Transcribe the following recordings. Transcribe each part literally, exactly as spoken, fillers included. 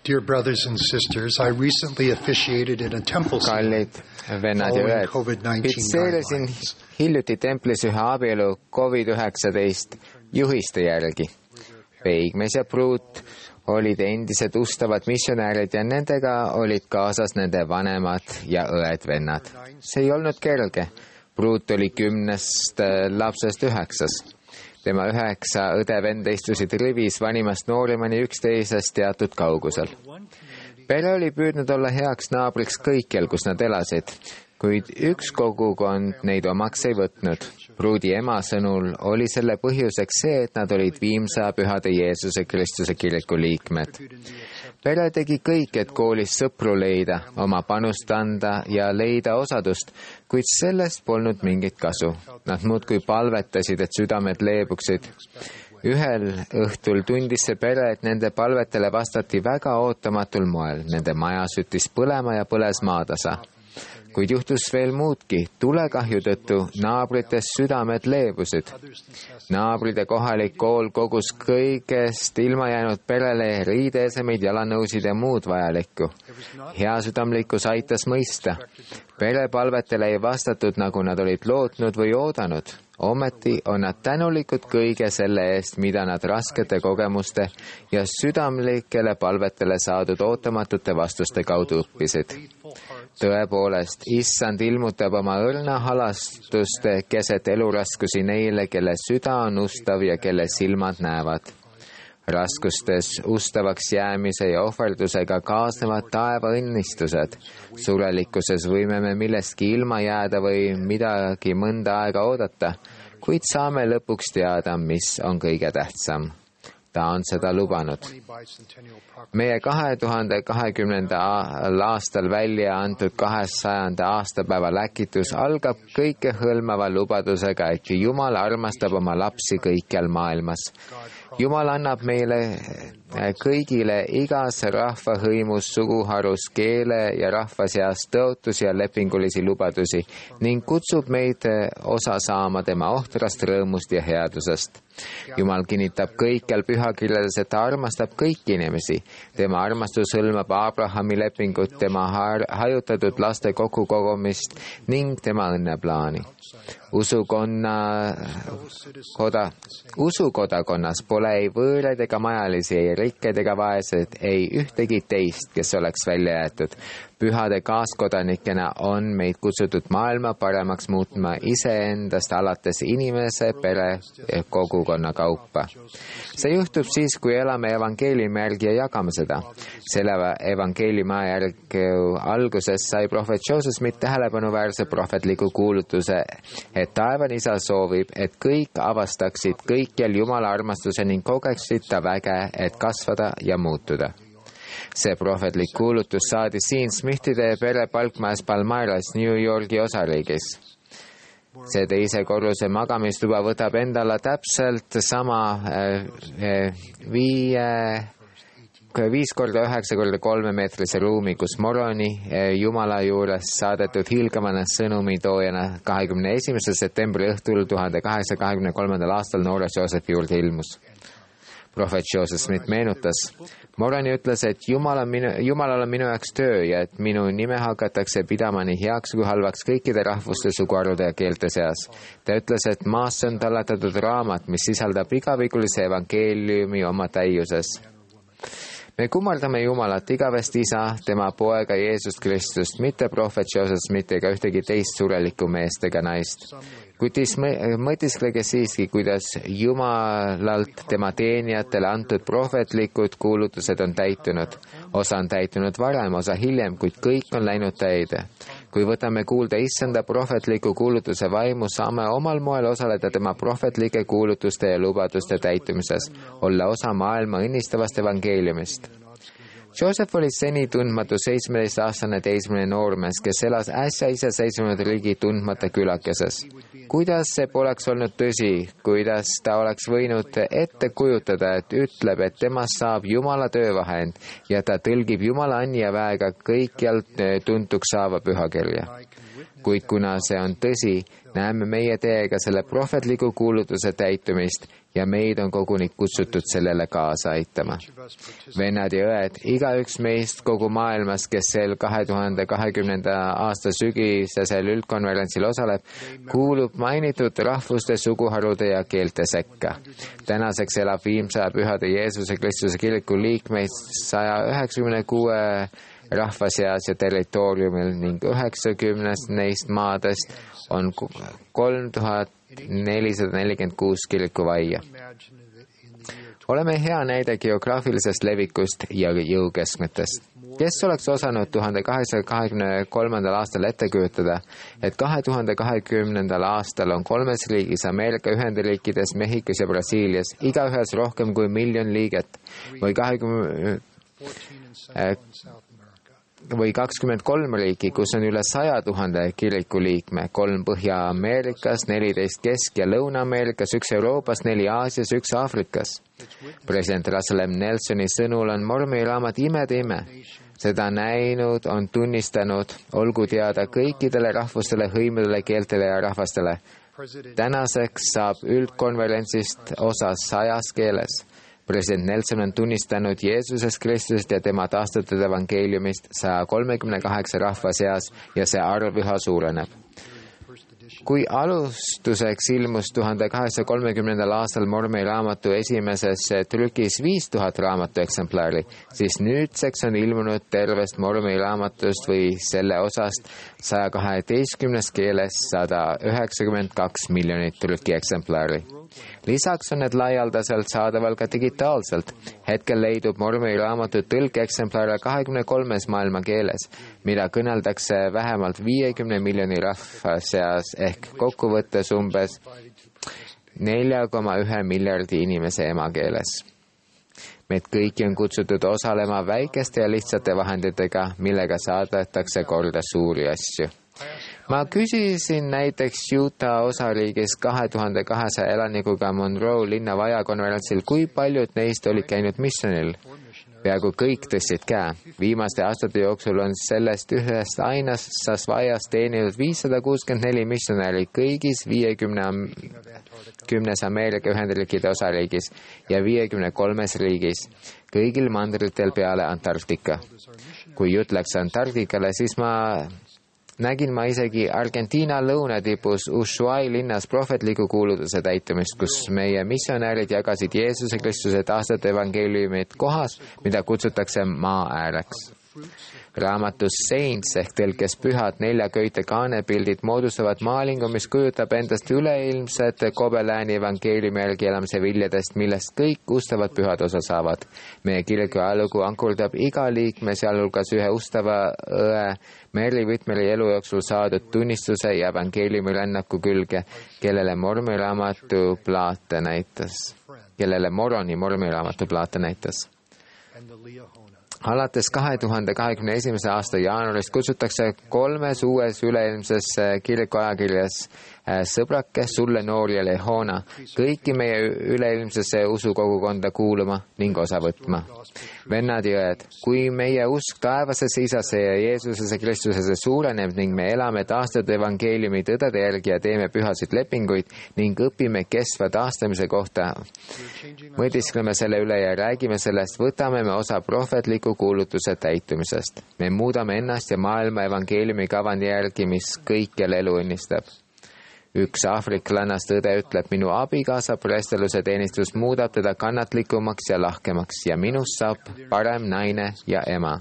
Dear brothers and sisters, I recently officiated in a temple kallid vennad ja õed, pitseerisin hiljuti templis ühe abielu covid üheksateist juhiste järgi. Peigmees ja pruut olid endised ustavad missionäärid ja nendega olid kaasas nende vanemad ja õed-vennad. See ei olnud kerge. Pruut oli kümnest lapsest üheksas. Tema üheksa õde-venda istusid rivis vanimast noorimani üksteisest teatud kaugusel. Pere oli püüdnud olla heaks naabriks kõikjal, kus nad elasid, kuid üks kogukond neid omaks ei võtnud. Pruudi ema sõnul oli selle põhjuseks see, et nad olid Viimsa Pühade Jeesuse Kristuse kiriku liikmed. Pere tegi kõik, et koolis sõpru leida, oma panust anda ja leida osadust, kuid sellest polnud mingit kasu. Nad muudkui palvetasid, et südamed leebuksid. Ühel õhtul tundis see pere, et nende palvetele vastati väga ootamatul moel. Nende maja süttis põlema ja põles maatasa. Kuid juhtus veel muudki. Tulekahju tõttu naabrites südamed leebusid. Naabride kohalik kool kogus kõigest ilma jäänud perele riideesemeid, jalanõusid ja muud vajalikku. Heasüdamlikkus aitas mõista. Pere palvetele ei vastatud, nagu nad olid lootnud või oodanud. Ometi on nad tänulikud kõige selle eest, mida nad raskete kogemuste ja südamlikele palvetele saadud ootamatute vastuste kaudu õppisid. Tõepoolest, issand ilmutab oma õrna halastust keset eluraskusi neile, kelle süda on ustav ja kelle silmad näevad. Raskustes ustavaks jäämise ja ohverdusega kaasnevad taeva õnnistused. Surelikkuses võime me millestki ilma jääda või midagi mõnda aega oodata, kuid saame lõpuks teada, mis on kõige tähtsam. Ta on seda lubanud. Meie kahe tuhande kahekümnendal aastal välja antud kahesajanda aastapäeva läkitus algab kõikehõlmava lubadusega, et Jumal armastab oma lapsi kõikjal maailmas. Jumal annab meile kõigile igas rahvahõimus, suguharus, keele ja rahva seas tõotusi ja lepingulisi lubadusi ning kutsub meid osa saama tema ohtrast rõõmust ja headusest. Jumal kinnitab kõikjal pühakirjades, et ta armastab kõiki inimesi. Tema armastus hõlmab Abrahami lepingut, tema hajutatud laste kokkukogumist ning tema õnneplaani. Usukonna, koda, usukodakonnas pole ei võõraid ega majalisi, ei rikkeid ega vaesed, ei ühtegi teist, kes oleks välja jäetud. Pühade kaaskodanikena on meid kutsutud maailma paremaks muutma iseendast alates inimese, pere, kogukonna kaupa. See juhtub siis, kui elame evangeeliumi järgi ja jagame seda. Selle evangeeliumi järgi alguses sai prohvet Joosef Smith tähelepanuväärse prohvetliku kuulutuse, et taevane isa soovib, et kõik avastaksid kõikjal Jumala armastuse ning kogeksid ta väge, et kasvada ja muutuda. See prohvetlik kuulutus saadi siin Smithide pere palkmajas Palmyras, New Yorgi osariigis. See teise korruse magamistuba võtab endale täpselt sama viie, viis korda üheksa korda kolme meetrise ruumi, kus Moroni Jumala juures saadetud hiilgavana sõnumitoojana kahekümne esimese septembri õhtul tuhande kaheksasaja kahekümne kolmandal aastal noore Josefi juurde ilmus. Prohvet Joosef Smith meenutas, Moroni ütles, et Jumal on minu, Jumalal on minu jaoks töö ja et minu nime hakatakse pidama nii heaks kui halvaks kõikide rahvuste, suguharude ja keelte seas. Ta ütles, et maasse on tallatatud raamat, mis sisaldab igavigulise evangeeliumi oma täiuses. Me kummardame Jumalat, igavest isa, tema poega Jeesust Kristust, mitte prohvet Joosef Smith ega ühtegi teist surelikku meest ega naist. Kuid mõtisklege siiski, kuidas Jumalalt tema teenijatele antud prohvetlikud kuulutused on täitunud. Osa on täitunud varem, osa hiljem, kuid kõik on läinud täide. Kui võtame kuulda issanda prohvetliku kuulutuse vaimu, saame omal moel osaleda tema prohvetlike kuulutuste ja lubaduste täitumises, olla osa maailma õnnistavast evangeeliumist. Joosef oli seni tundmatu seitsmeteistaastane teismeline noormees, kes elas äsja iseseisvunud riigi tundmata külakeses. Kuidas see poleks olnud tõsi, kuidas ta oleks võinud ette kujutada, et ütleb, et temast saab Jumala töövahend ja ta tõlgib Jumala anni ja väega kõikjalt tuntuks saava pühakirja. kuid kuna see on tõsi, näeme meie teiega selle prohvetliku kuulutuse täitumist ja meid on koguni kutsutud sellele kaasa aitama. Vennad ja õed, igaüks meist kogu maailmas, kes sel kahe tuhande kahekümnenda aasta sügisesel üldkonverentsil osaleb, kuulub mainitud rahvuste, suguharude ja keelte sekka. Tänaseks elab viimse pühade Jeesuse Kristuse kiriku liikmeid saja üheksakümne kuue rahva seas ja territooriumil ning üheksakümnest neist maadest on kolm tuhat nelisada nelikümmend kuus kirikuvaia. Oleme hea näide geograafilisest levikust ja jõukeskmetest. Kes oleks osanud tuhande kaheksasaja kahekümne kolmandal aastal ette kujutada, et kahe tuhande kahekümnendal aastal on kolmes riigis Ameerika Ühendriikides, Mehhikos ja Brasiilias igaühes rohkem kui miljon liiget või kahekümne või kakskümmend kolm riiki, kus on üle saja tuhande kirikuliikme, kolm Põhja-Ameerikas, neliteist Kesk- ja Lõuna-Ameerikas, üks Euroopas, neli Aasias, üks Aafrikas. President Russell M. Nelsoni sõnul on Mormoni raamat imede ime. Seda näinud, on tunnistanud, olgu teada kõikidele rahvustele, hõimudele, keeltele ja rahvastele. Tänaseks saab üldkonverentsist osa sajas keeles. President Nelson on tunnistanud Jeesusest Kristusest ja tema taastatud evangeeliumist saja kolmekümne kaheksa rahva seas ja see arv üha suureneb. Kui alustuseks ilmus tuhande kaheksasaja kolmekümnendal aastal Mormoni raamatu esimeses trükis viis tuhat raamatu eksemplari, siis nüüdseks on ilmunud tervest Mormoni raamatust või selle osast saja kaheteistkümnes keeles sada üheksakümmend kaks miljonit trüki eksemplari. Lisaks on need laialdaselt saadaval ka digitaalselt. Hetkel leidub Mormoni raamatu tõlkeeksemplare kahekümne kolmes maailma keeles, mida kõneldakse vähemalt viiekümne miljoni rahva seas ehk kokkuvõttes umbes nelja koma ühe miljardi inimese emakeeles. Meid kõiki on kutsutud osalema väikeste ja lihtsate vahenditega, millega saadetakse korda suuri asju. Ma küsisin näiteks Utah osariigis kahe tuhande kahesaja elanikuga Monroe linna vajakonverentsil, kui paljud neist olid käinud missionil. Peaaegu kõik tõstsid käe. Viimaste aastate jooksul on sellest ühest ainasast vaiast teeninud viissada kuuskümmend neli missionäri kõigis viiekümne kümnes Ameerika Ühendriikide osariigis ja viiekümne kolmes riigis, kõigil mandritel peale Antarktika. Kui jutt läks Antarktikale, siis ma nägin ma isegi Argentiina lõunatipus Ushuai linnas prohvetliku kuulutuse täitumist, kus meie missionärid jagasid Jeesuse Kristuse taastatud evangeeliumit kohas, mida kutsutakse maa ääreks. Raamatus Saints ehk tõlkes pühad neljaköite kaanepildid moodustavad maalingu, mis kujutab endast üleilmset Kobelääni evangeeliumi järgi elamise viljadest, millest kõik ustavad pühad osa saavad. Meie kiriku ajalugu ankurdab iga liikme, sealhulgas ühe ustava õe Mary Whitmeri elu jooksul saadud tunnistuse ja evangeeliumi rännaku külge, kellele Mormoni raamatu plaate näitas, kellele Moroni Mormoni raamatu plaate näitas. Alates kahe tuhande kahekümne esimese aasta jaanuarist kutsutakse kolmes uues üleilmses kiriku ajakirjas Sõbrake, sulle noor ja Lehona kõiki meie üleilmsesse usukogukonda kuuluma ning osa võtma. Vennad ja õed, kui meie usk taevasesse Isasse ja Jeesusesse Kristusesse suureneb ning me elame taastatud evangeeliumi tõdede järgi ja teeme pühasid lepinguid ning õpime kestva taastamise kohta, mõtiskleme selle üle ja räägime sellest, võtame me osa prohvetliku kuulutuse täitumisest. Me muudame ennast ja maailma evangeeliumi kavandi järgi, mis kõikjal elu õnnistab. Üks aafriklannas tõde ütleb, minu abikaasa preesteluse teenistus muudab teda kannatlikumaks ja lahkemaks ja minust saab parem naine ja ema.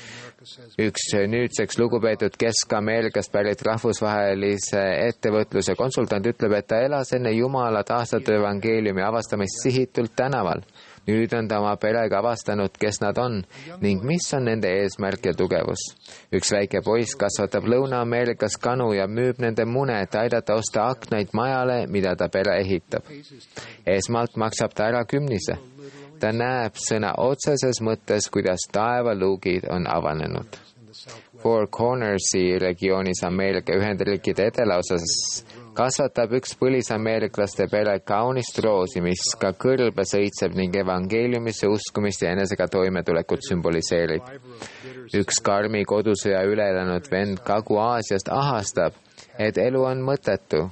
Üks nüüdseks lugupeetud Kesk-Ameerikast pärit rahvusvahelise ettevõtluse konsultant ütleb, et ta elas enne Jumala taastatud evangeeliumi avastamist sihitult tänaval. Nüüd on ta oma perega avastanud, kes nad on ning mis on nende eesmärk ja tugevus. Üks väike poiss kasvatab Lõuna-Ameerikas kanu ja müüb nende mune, et aidata osta aknaid majale, mida ta pere ehitab. Esmalt maksab ta ära kümnise. Ta näeb sõna otseses mõttes, kuidas taevaluugid on avanenud. Four Cornersi regioonis Ameerika Ühendriikide edelaosas kasvatab üks põlisameeriklaste pere kaunist roosi, mis ka kõrbe sõitseb ning evangeeliumisse uskumist ja enesega toimetulekut sümboliseerib. Üks karmi kodusõja üle elanud vend Kagu-Aasiast ahastab, et elu on mõttetu.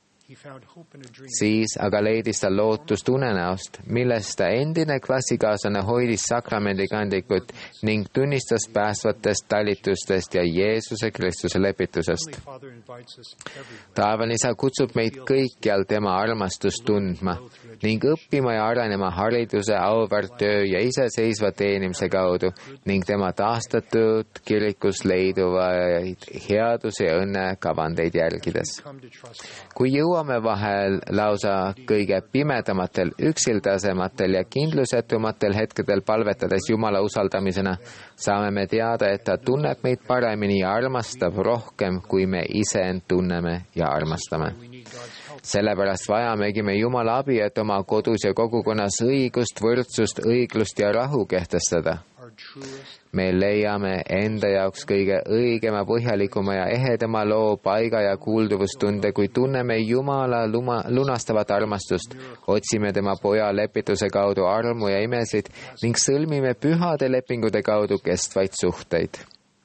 Siis aga leidis ta lootust unenäost, milles ta endine klassikaaslane hoidis sakramendikandikut ning tunnistas päästvatest talitustest ja Jeesuse Kristuse lepitusest. Taevane Isa kutsub meid kõikjal tema armastust tundma ning õppima ja arenema hariduse, auväärt töö ja iseseisva teenimise kaudu ning tema taastatud kirikus leiduvaid headuse ja õnne kavandeid jälgides. Kui jõuame vahel lausa kõige pimedamatel, üksildasematel ja kindlusetumatel hetkedel palvetades Jumala usaldamisena, saame me teada, et ta tunneb meid paremini ja armastab rohkem, kui me ise end tunneme ja armastame. Sellepärast vajamegi me Jumala abi, et oma kodus ja kogukonnas õigust, võrdsust, õiglust ja rahu kehtestada. Me leiame enda jaoks kõige õigema, põhjalikuma ja ehedama loo, paiga ja kuulduvustunde, kui tunneme Jumala luma, lunastavat armastust, otsime tema poja lepituse kaudu armu ja imesid ning sõlmime pühade lepingute kaudu kestvaid suhteid.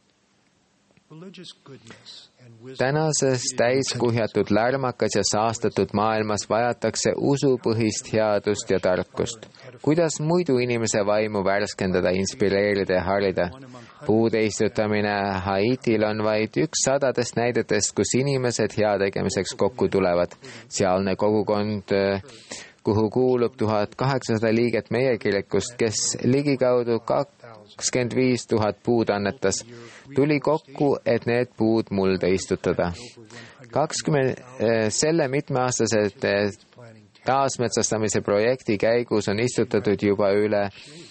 Tänases täiskuhjatud, lärmakas ja saastatud maailmas vajatakse usupõhist headust ja tarkust. Kuidas muidu inimese vaimu värskendada, inspireerida ja harida? Puude istutamine Haitil on vaid üks sadadest näidetest, kus inimesed heategemiseks kokku tulevad. Sealne kogukond, kuhu kuulub tuhat kaheksasada liiget meie kirikust, kes ligikaudu kakskümmend viis tuhat puud annetas, tuli kokku, et need puud mulda istutada. kakskümmend selle mitmeaastased taasmetsastamise projekti käigus on istutatud juba üle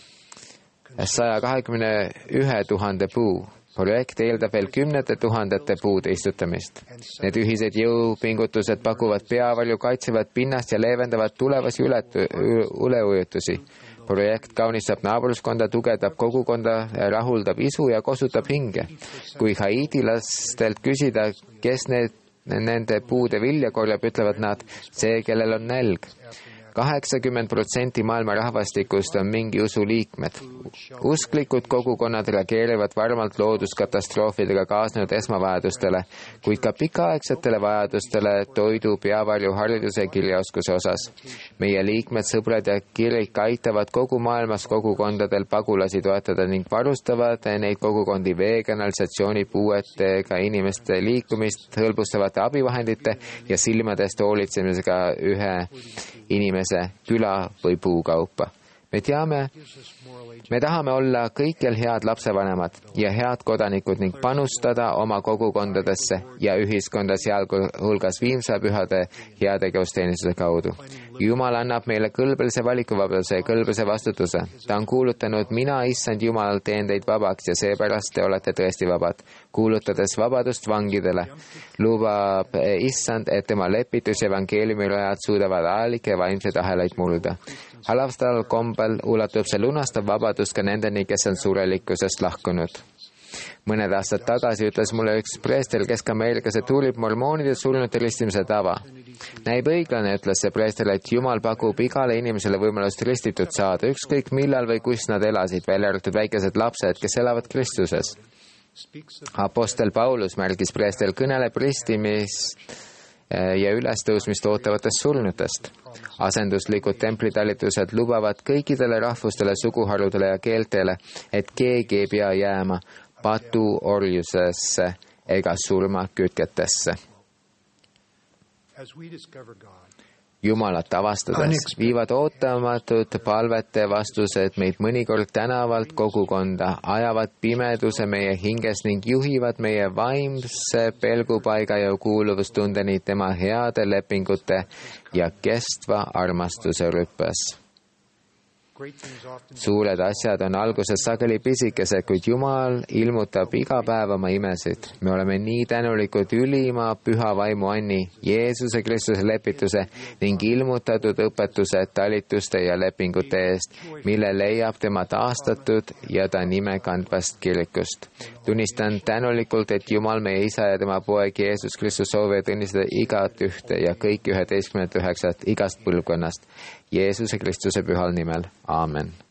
saja kahekümne ühe tuhande puu. Projekt eeldab veel kümnete tuhandete puude istutamist. Need ühised jõupingutused pakuvad peavarju, kaitsevad pinnast ja leevendavad tulevasi üleujutusi. Projekt kaunistab naabruskonda, tugevdab kogukonda, rahuldab isu ja kosutab hinge. Kui haitilastelt küsida, kes need, nende puude vilja korjab, ütlevad nad, see, kellel on nälg. kaheksakümmend protsenti maailma rahvastikust on mingi usu liikmed. Usklikud kogukonnad reageerivad varmalt looduskatastroofidega kaasnenud esmavajadustele, kuid ka pikaaegsetele vajadustele toidu, peavarju, hariduse ja kirjaoskuse osas. Meie liikmed, sõbrad ja kirik aitavad kogu maailmas kogukondadel pagulasi toetada ning varustavad neid kogukondi vee, kanalisatsiooni, puuetega inimeste liikumist hõlbustavate abivahendite ja silmadest hoolitsemisega ühe inimese küla või puukaupa. Me teame, me tahame olla kõikjal head lapsevanemad ja head kodanikud ning panustada oma kogukondadesse ja ühiskonda sealhulgas viimse pühade heategevusteenistuse kaudu. Jumal annab meile kõlbelise valikuvabaduse ja kõlbelise vastutuse. Ta on kuulutanud, mina, issand Jumal, teen teid vabaks ja seepärast te olete tõesti vabad. Kuulutades vabadust vangidele, lubab issand, et tema lepitus ja evangeeliumi rajad suudavad ajalikke vaimseid ahelaid murda. Halvastal kombel ulatub see lunastav vabadus ka nendeni, kes on surelikkusest lahkunud. Mõned aastad tagasi ütles mulle üks preester Kesk-Ameerikas, et uurib mormoonide surnute ristimise tava. Näib õiglane, ütles see preester, et Jumal pakub igale inimesele võimalust ristitud saada, ükskõik millal või kus nad elasid, välja arvatud väikesed lapsed, kes elavad Kristuses. Apostel Paulus, märgis preester, kõneleb ristimist ja ülestõusmist ootavatest surnutest. Asenduslikud templitalitused lubavad kõikidele rahvustele, suguharudele ja keeltele, et keegi ei pea jääma patuorjusesse ega surmakütketesse. Jumalat avastades viivad ootamatud palvete vastused meid mõnikord tänavalt kogukonda, ajavad pimeduse meie hinges ning juhivad meie vaimse pelgupaiga ja kuuluvustundeni tema heade lepingute ja kestva armastuse rüppes. Suured asjad on alguses sageli pisikesed, kuid Jumal ilmutab iga päev oma imesid. Me oleme nii tänulikud ülima püha vaimu anni, Jeesuse Kristuse lepituse ning ilmutatud õpetuse, talituste ja lepingute eest, mille leiab tema taastatud ja ta nime kandvast kirikust. Tunnistan tänulikult, et Jumal, meie Isa ja tema poeg Jeesus Kristus soovivad õnnistada igat ühte ja kõik üheteistkümmet üheksat igast põlvkonnast. Jeesuse Kristuse pühal nimel. Aamen.